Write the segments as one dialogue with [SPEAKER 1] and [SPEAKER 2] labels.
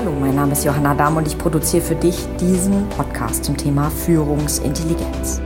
[SPEAKER 1] Hallo, mein Name ist Johanna Dahm und ich produziere für dich diesen Podcast zum Thema Führungsintelligenz.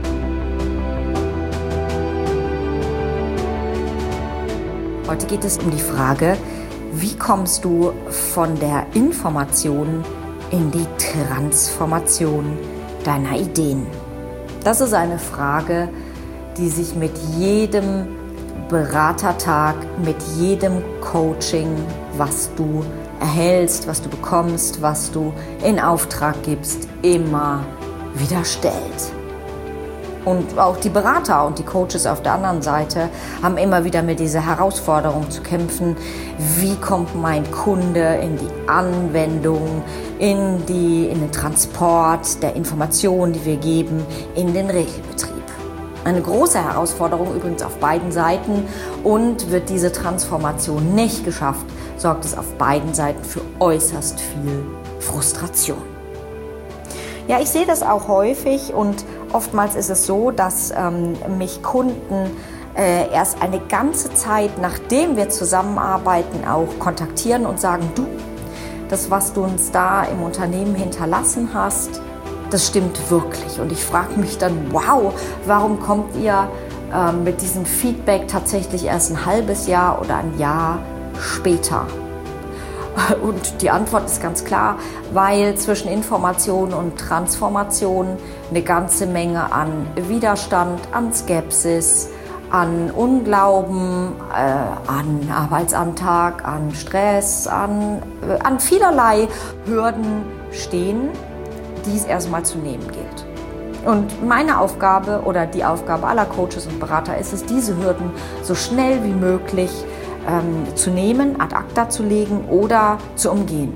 [SPEAKER 1] Heute geht es um die Frage, wie kommst du von der Information in die Transformation deiner Ideen? Das ist eine Frage, die sich mit jedem Beratertag, mit jedem Coaching, was du erhältst, was du bekommst, was du in Auftrag gibst, immer wieder stellt. Und auch die Berater und die Coaches auf der anderen Seite haben immer wieder mit dieser Herausforderung zu kämpfen. Wie kommt mein Kunde in die Anwendung, in den Transport der Informationen, die wir geben, in den Regelbetrieb? Eine große Herausforderung übrigens auf beiden Seiten, und wird diese Transformation nicht geschafft, sorgt es auf beiden Seiten für äußerst viel Frustration. Ja, ich sehe das auch häufig, und oftmals ist es so, dass mich Kunden erst eine ganze Zeit, nachdem wir zusammenarbeiten, auch kontaktieren und sagen, du, das, was du uns da im Unternehmen hinterlassen hast, das stimmt wirklich. Und ich frage mich dann, wow, warum kommt ihr mit diesem Feedback tatsächlich erst ein halbes Jahr oder ein Jahr später? Und die Antwort ist ganz klar, weil zwischen Information und Transformation eine ganze Menge an Widerstand, an Skepsis, an Unglauben, an Arbeitsantrag, an Stress, an vielerlei Hürden stehen, die es erstmal zu nehmen gilt. Und meine Aufgabe oder die Aufgabe aller Coaches und Berater ist es, diese Hürden so schnell wie möglich zu nehmen, ad acta zu legen oder zu umgehen.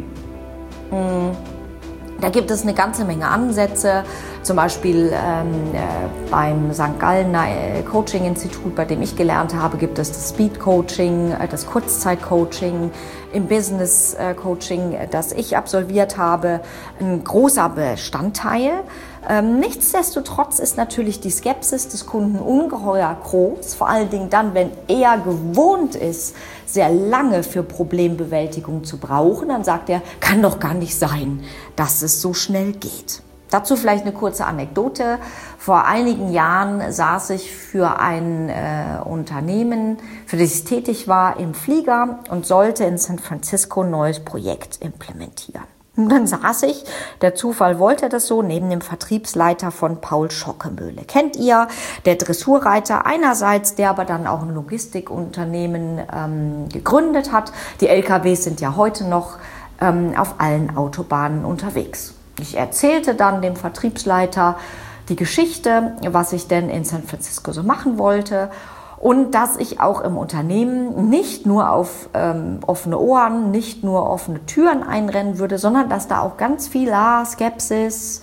[SPEAKER 1] Da gibt es eine ganze Menge Ansätze, zum Beispiel beim St. Gallener Coaching-Institut, bei dem ich gelernt habe, gibt es das Speed-Coaching, das Kurzzeit-Coaching, im Business-Coaching, das ich absolviert habe, ein großer Bestandteil. Nichtsdestotrotz ist natürlich die Skepsis des Kunden ungeheuer groß, vor allen Dingen dann, wenn er gewohnt ist, sehr lange für Problembewältigung zu brauchen. Dann sagt er, kann doch gar nicht sein, dass es so schnell geht. Dazu vielleicht eine kurze Anekdote. Vor einigen Jahren saß ich für ein Unternehmen, für das ich tätig war, im Flieger und sollte in San Francisco ein neues Projekt implementieren. Und dann saß ich, der Zufall wollte das so, neben dem Vertriebsleiter von Paul Schockemöhle. Kennt ihr, der Dressurreiter einerseits, der aber dann auch ein Logistikunternehmen gegründet hat. Die LKWs sind ja heute noch auf allen Autobahnen unterwegs. Ich erzählte dann dem Vertriebsleiter die Geschichte, was ich denn in San Francisco so machen wollte. Und dass ich auch im Unternehmen nicht nur auf offene Ohren, nicht nur offene Türen einrennen würde, sondern dass da auch ganz viel Skepsis,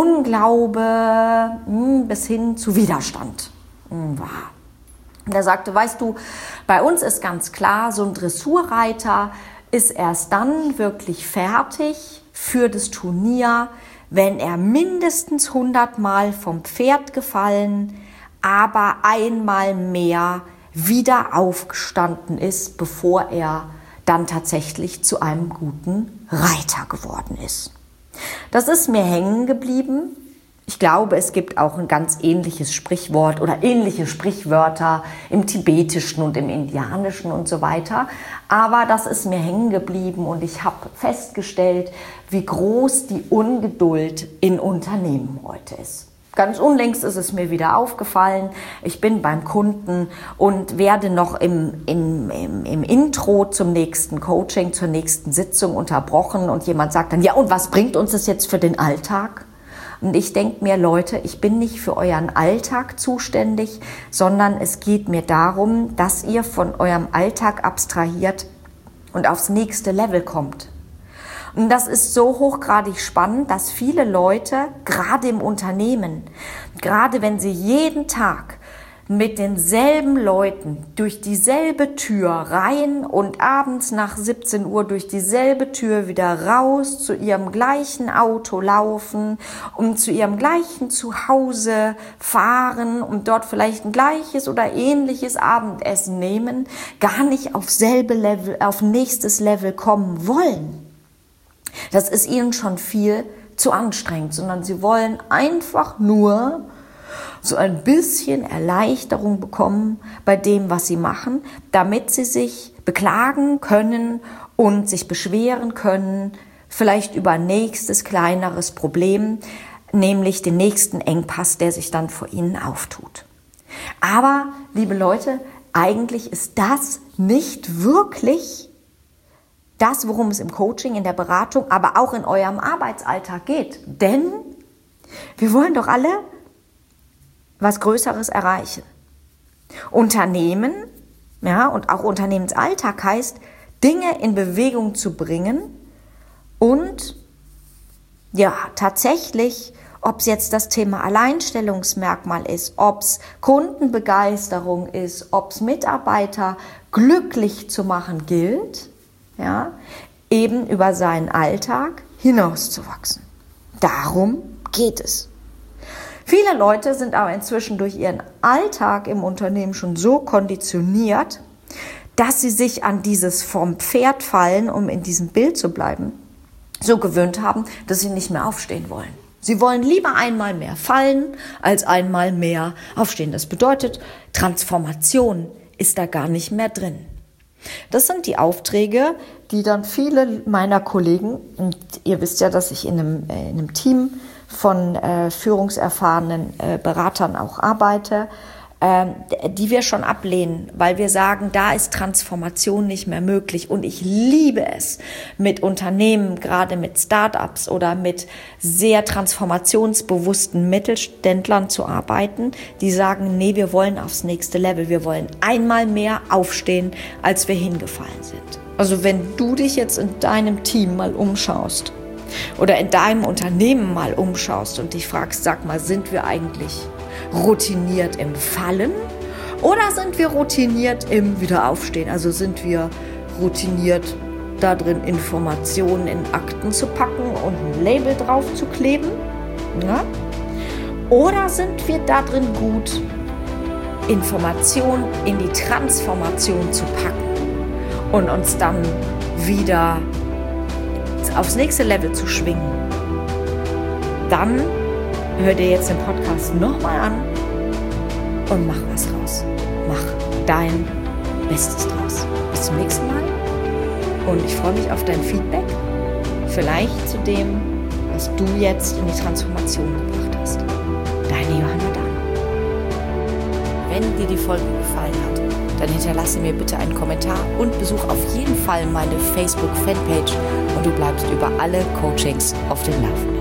[SPEAKER 1] Unglaube bis hin zu Widerstand war. Und er sagte, weißt du, bei uns ist ganz klar, so ein Dressurreiter ist erst dann wirklich fertig für das Turnier, wenn er mindestens 100 Mal vom Pferd gefallen, aber einmal mehr wieder aufgestanden ist, bevor er dann tatsächlich zu einem guten Reiter geworden ist. Das ist mir hängen geblieben. Ich glaube, es gibt auch ein ganz ähnliches Sprichwort oder ähnliche Sprichwörter im Tibetischen und im Indianischen und so weiter. Aber das ist mir hängen geblieben, und ich habe festgestellt, wie groß die Ungeduld in Unternehmen heute ist. Ganz unlängst ist es mir wieder aufgefallen. Ich bin beim Kunden und werde noch im Intro zum nächsten Coaching, zur nächsten Sitzung unterbrochen, und jemand sagt dann, ja, und was bringt uns das jetzt für den Alltag? Und ich denke mir, Leute, ich bin nicht für euren Alltag zuständig, sondern es geht mir darum, dass ihr von eurem Alltag abstrahiert und aufs nächste Level kommt. Und das ist so hochgradig spannend, dass viele Leute, gerade im Unternehmen, gerade wenn sie jeden Tag mit denselben Leuten durch dieselbe Tür rein und abends nach 17 Uhr durch dieselbe Tür wieder raus zu ihrem gleichen Auto laufen und zu ihrem gleichen Zuhause fahren und dort vielleicht ein gleiches oder ähnliches Abendessen nehmen, gar nicht auf selbe Level, auf nächstes Level kommen wollen. Das ist ihnen schon viel zu anstrengend, sondern sie wollen einfach nur so ein bisschen Erleichterung bekommen bei dem, was sie machen, damit sie sich beklagen können und sich beschweren können, vielleicht über ein nächstes kleineres Problem, nämlich den nächsten Engpass, der sich dann vor ihnen auftut. Aber, liebe Leute, eigentlich ist das nicht wirklich das, worum es im Coaching, in der Beratung, aber auch in eurem Arbeitsalltag geht. Denn wir wollen doch alle was Größeres erreichen. Unternehmen, ja, und auch Unternehmensalltag heißt, Dinge in Bewegung zu bringen und ja, tatsächlich, ob es jetzt das Thema Alleinstellungsmerkmal ist, ob es Kundenbegeisterung ist, ob es Mitarbeiter glücklich zu machen gilt, ja, eben über seinen Alltag hinauszuwachsen. Darum geht es. Viele Leute sind aber inzwischen durch ihren Alltag im Unternehmen schon so konditioniert, dass sie sich an dieses vom Pferd fallen, um in diesem Bild zu bleiben, so gewöhnt haben, dass sie nicht mehr aufstehen wollen. Sie wollen lieber einmal mehr fallen, als einmal mehr aufstehen. Das bedeutet, Transformation ist da gar nicht mehr drin. Das sind die Aufträge, die dann viele meiner Kollegen, und ihr wisst ja, dass ich in einem Team von führungserfahrenen Beratern auch arbeite, die wir schon ablehnen, weil wir sagen, da ist Transformation nicht mehr möglich. Und ich liebe es, mit Unternehmen, gerade mit Startups oder mit sehr transformationsbewussten Mittelständlern zu arbeiten, die sagen, nee, wir wollen aufs nächste Level. Wir wollen einmal mehr aufstehen, als wir hingefallen sind. Also wenn du dich jetzt in deinem Team mal umschaust oder in deinem Unternehmen mal umschaust und dich fragst, sag mal, sind wir eigentlich routiniert im Fallen oder sind wir routiniert im Wiederaufstehen? Also sind wir routiniert da drin, Informationen in Akten zu packen und ein Label drauf zu kleben? Ja? Oder sind wir da drin gut, Informationen in die Transformation zu packen und uns dann wieder aufs nächste Level zu schwingen? Dann hör dir jetzt den Podcast nochmal an und mach was draus. Mach dein Bestes draus. Bis zum nächsten Mal und ich freue mich auf dein Feedback. Vielleicht zu dem, was du jetzt in die Transformation gebracht hast. Deine Johanna Dahn. Wenn dir die Folge gefallen hat, dann hinterlasse mir bitte einen Kommentar und besuch auf jeden Fall meine Facebook-Fanpage und du bleibst über alle Coachings auf dem Laufenden.